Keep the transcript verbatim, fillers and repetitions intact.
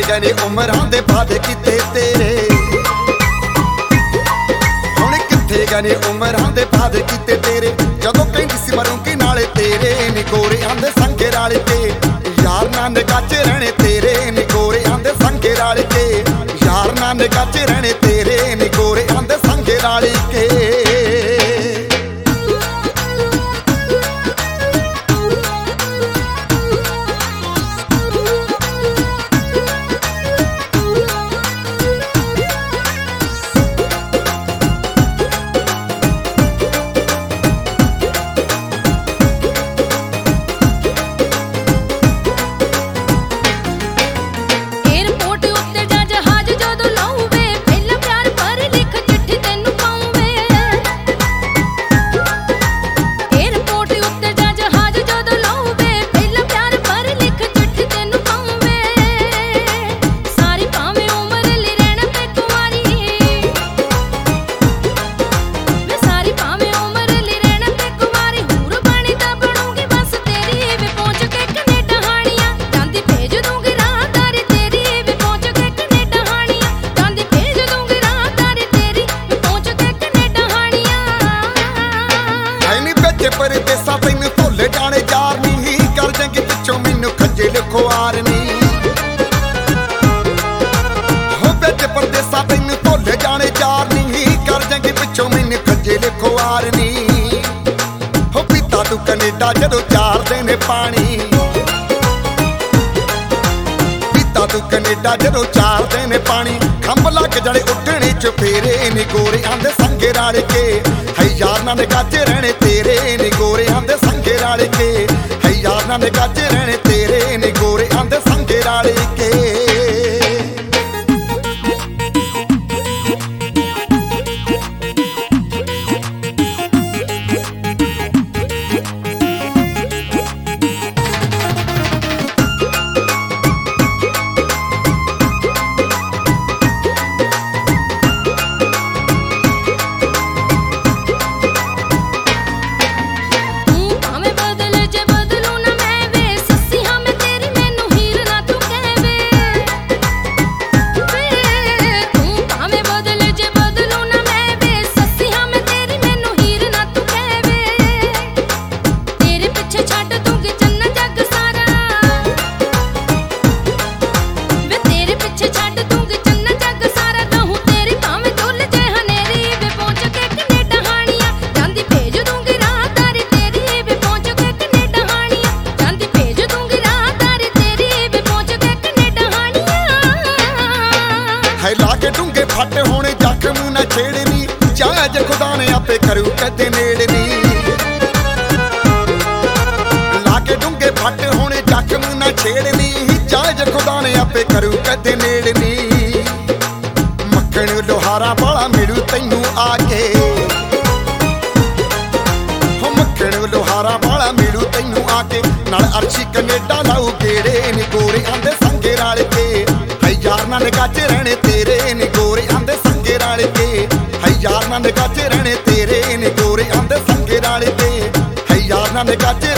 गए ने उमरां दे वादे कीते तेरे, हुण कित्थे गए ने उमरां दे वादे कीते तेरे। जदों कहंदी सी मरूंगी नाले तेरे नी गोरे आंदे संगे रल के, यार नाल निगाह च रहणे तेरे नी गोरे आंदे संगे रल के, यार नाल निगाह च रहणे तेरे नी गोरे आंदे संगे रल के। परदेसा तैनू भुल जाने यार नी, कर देंगी पिछों मैनू खज्जल खुआर नी। हो बिच परदेसा तैनू भुल जाने यार नी, कर देंगी पिछों मैनू खज्जल खुआर नी। हो पीता तू कनेडा जदों चार दिन पानी, पीता तू कनेडा जदों चार दिन पानी। खंभ लग जाने उठने च फेरे नी गोरे आंदे संगे रल के, है यार नाल निगाह च रहणे तेरे नी गोरे आंदे संगे रल के, है यार नाल निगाह च रहणे तेरे नी गोरे आंदे संगे रल के। लाके डूंगे फट होने जख्म न छेड़नी, जायज खुदा ने आपे करू कदे नेड़नी। लाके डूंगे फट होने जख्म न छेड़नी, जायज खुदा ने आपे करू कदे नेड़नी। मक्खन लोहारा वाला मिलू तैनू आके, हो मक्खन लोहारा वाला मिलू तैनू आके। नाल अर्शी कनेडा लाऊ गेड़े नी गोरे आंदे संगे रल के, है यार नाल निगाह च रहणे तेरे नी गोरे आंदे संगे रल के, है यार नाल निगाह च रहणे तेरे नी गोरे आंदे संगे रल के, है यार नाल निगाह च